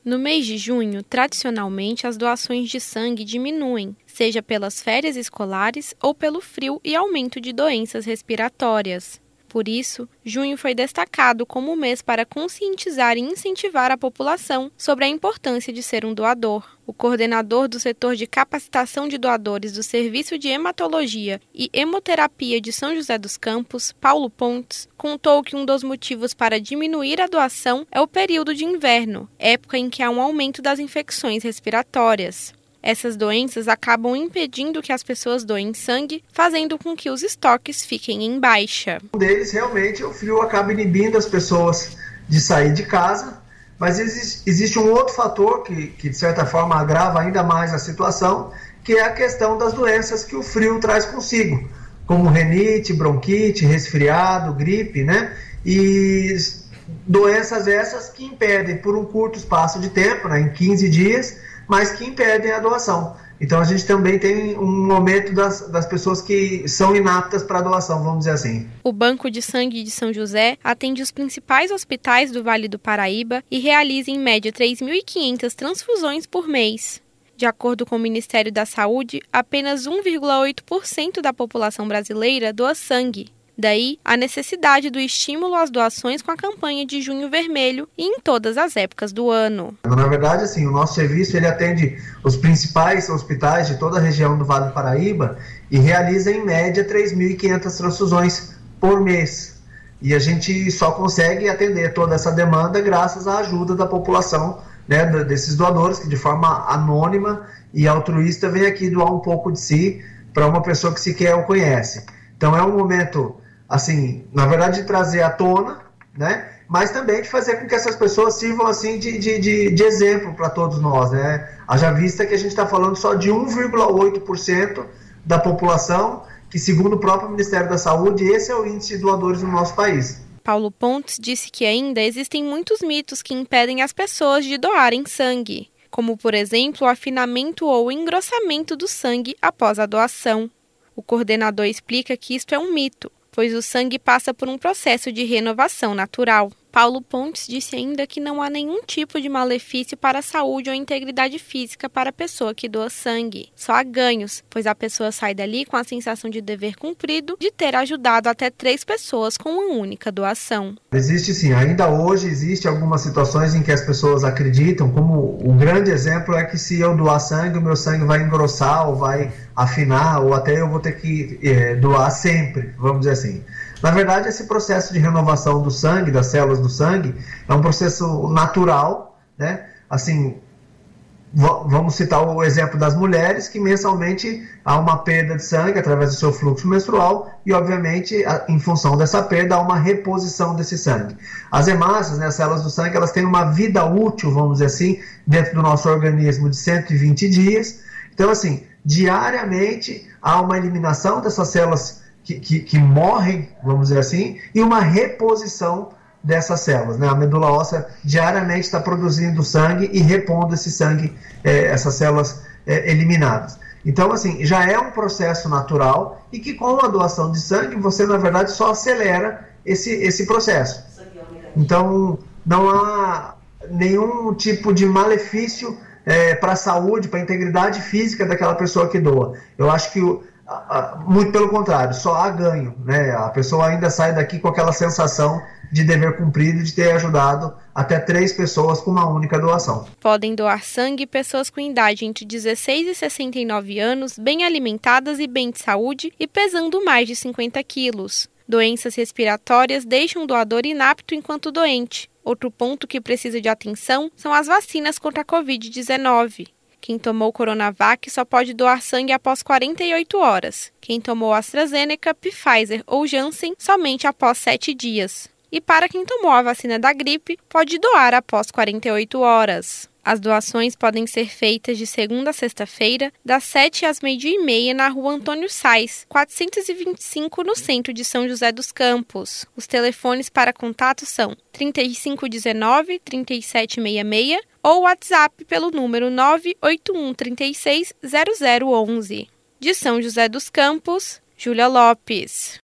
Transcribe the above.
No mês de junho, tradicionalmente, as doações de sangue diminuem, seja pelas férias escolares ou pelo frio e aumento de doenças respiratórias. Por isso, junho foi destacado como um mês para conscientizar e incentivar a população sobre a importância de ser um doador. O coordenador do setor de capacitação de doadores do Serviço de Hematologia e Hemoterapia de São José dos Campos, Paulo Pontes, contou que um dos motivos para diminuir a doação é o período de inverno, época em que há um aumento das infecções respiratórias. Essas doenças acabam impedindo que as pessoas doem sangue, fazendo com que os estoques fiquem em baixa. Um deles, realmente, o frio acaba inibindo as pessoas de sair de casa, mas existe um outro fator que, de certa forma, agrava ainda mais a situação, que é a questão das doenças que o frio traz consigo, como rinite, bronquite, resfriado, gripe, né? E doenças essas que impedem, por um curto espaço de tempo, né, em 15 dias, mas que impedem a doação. Então a gente também tem um aumento das pessoas que são inaptas para a doação, vamos dizer assim. O Banco de Sangue de São José atende os principais hospitais do Vale do Paraíba e realiza em média 3.500 transfusões por mês. De acordo com o Ministério da Saúde, apenas 1,8% da população brasileira doa sangue. Daí, a necessidade do estímulo às doações com a campanha de Junho Vermelho e em todas as épocas do ano. Na verdade, assim, o nosso serviço ele atende os principais hospitais de toda a região do Vale do Paraíba e realiza, em média, 3.500 transfusões por mês. E a gente só consegue atender toda essa demanda graças à ajuda da população, né, desses doadores que, de forma anônima e altruísta, vem aqui doar um pouco de si para uma pessoa que sequer o conhece. Então é um momento, assim, na verdade, de trazer à tona, né? Mas também de fazer com que essas pessoas sirvam assim de exemplo para todos nós, né? Haja vista que a gente está falando só de 1,8% da população, que, segundo o próprio Ministério da Saúde, esse é o índice de doadores no nosso país. Paulo Pontes disse que ainda existem muitos mitos que impedem as pessoas de doarem sangue, como, por exemplo, o afinamento ou o engrossamento do sangue após a doação. O coordenador explica que isto é um mito, pois o sangue passa por um processo de renovação natural. Paulo Pontes disse ainda que não há nenhum tipo de malefício para a saúde ou integridade física para a pessoa que doa sangue. Só há ganhos, pois a pessoa sai dali com a sensação de dever cumprido de ter ajudado até 3 pessoas com uma única doação. Existe sim, ainda hoje existe algumas situações em que as pessoas acreditam, como o grande exemplo é que se eu doar sangue, o meu sangue vai engrossar ou vai afinar, ou até eu vou ter que doar sempre, vamos dizer assim. Na verdade, esse processo de renovação do sangue, das células do sangue, é um processo natural, né? Assim, vamos citar o exemplo das mulheres, que mensalmente há uma perda de sangue através do seu fluxo menstrual e, obviamente, em função dessa perda, há uma reposição desse sangue. As hemácias, né, as células do sangue, elas têm uma vida útil, vamos dizer assim, dentro do nosso organismo de 120 dias. Então, assim, diariamente há uma eliminação dessas células que morrem, vamos dizer assim, e uma reposição dessas células, né? A medula óssea diariamente está produzindo sangue e repondo esse sangue, essas células eliminadas. Então, assim, já é um processo natural e que com a doação de sangue você, na verdade, só acelera esse processo. Então, não há nenhum tipo de malefício para a saúde, para a integridade física daquela pessoa que doa. Eu acho que muito pelo contrário, só há ganho, né? A pessoa ainda sai daqui com aquela sensação de dever cumprido, de ter ajudado até 3 pessoas com uma única doação. Podem doar sangue pessoas com idade entre 16 e 69 anos, bem alimentadas e bem de saúde e pesando mais de 50 quilos. Doenças respiratórias deixam o doador inapto enquanto doente. Outro ponto que precisa de atenção são as vacinas contra a Covid-19. Quem tomou Coronavac só pode doar sangue após 48 horas. Quem tomou AstraZeneca, Pfizer ou Janssen, somente após 7 dias. E para quem tomou a vacina da gripe, pode doar após 48 horas. As doações podem ser feitas de segunda a sexta-feira, das 7 às 12h30 na Rua Antônio Sais, 425, no centro de São José dos Campos. Os telefones para contato são 3519-3766 ou WhatsApp pelo número 981360011. De São José dos Campos, Júlia Lopes.